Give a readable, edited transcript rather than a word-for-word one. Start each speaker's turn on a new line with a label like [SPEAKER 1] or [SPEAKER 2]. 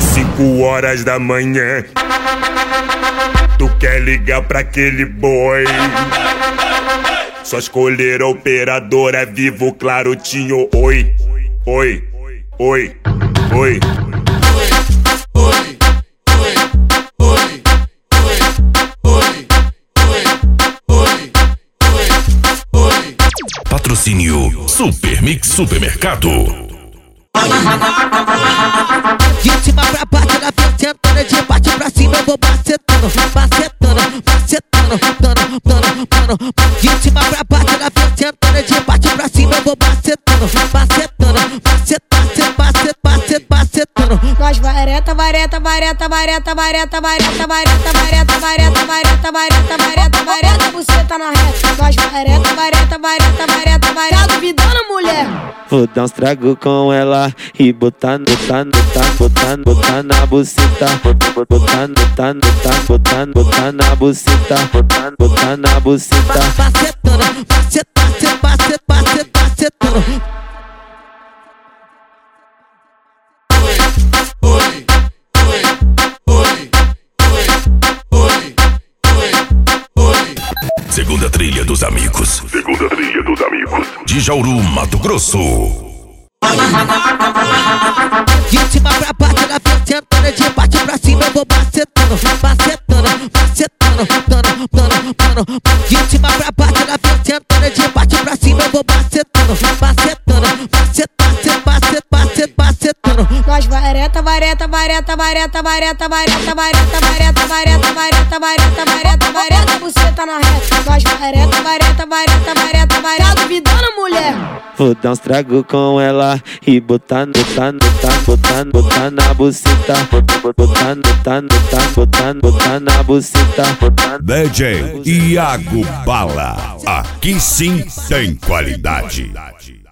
[SPEAKER 1] às 5 horas da manhã. Tu quer ligar pra aquele boy? Só escolher a operadora Vivo, Claro, Tinho. Oi, oi, oi, oi.
[SPEAKER 2] Patrocínio Super Mix Supermercado.
[SPEAKER 3] Vítima pra baixo da frente, sentando de baixo pra cima, eu vou macetando, macetando, macetando, dando, dando, dando. Vítima pra baixo da frente, sentando de baixo pra cima, eu vou macetando, macetando, macetando, macetando, macetando, macetando. Nós vareta, vareta, vareta, vareta, vareta, vareta, vareta, vareta, vareta, vareta, vareta, vareta, vareta, você tá na reta. Nós vareta, vareta, vareta, vareta, vareta. Tá duvidando, mulher?
[SPEAKER 4] Vou dar uns trago com ela e botar na buceta. Botar na buceta. Botar na buceta.
[SPEAKER 3] Macetando, macetando, macetando, macetando.
[SPEAKER 2] Segunda trilha dos amigos. Segunda trilha dos amigos. De Jauru, Mato Grosso.
[SPEAKER 3] Vítima pra baixo da frente, sentando de baixo pra cima, eu vou macetando, macetando, macetando, dando, dando, dando. Vítima pra baixo da frente, sentando de baixo pra cima, eu vou macetando, macetando, macetando, macetando, macetando, macetando. Nós vareta, vareta, vareta, vareta, vareta, vareta, vareta, vareta, vareta, vareta, vareta, vareta, vareta, você tá na reta. Nós vareta, vareta, vareta, vareta, vareta. Tá duvidando, mulher?
[SPEAKER 4] Vou dar uns trago com ela e botar na buceta. Botar na buceta.
[SPEAKER 2] DJ Iago Bala. Aqui sim tem qualidade.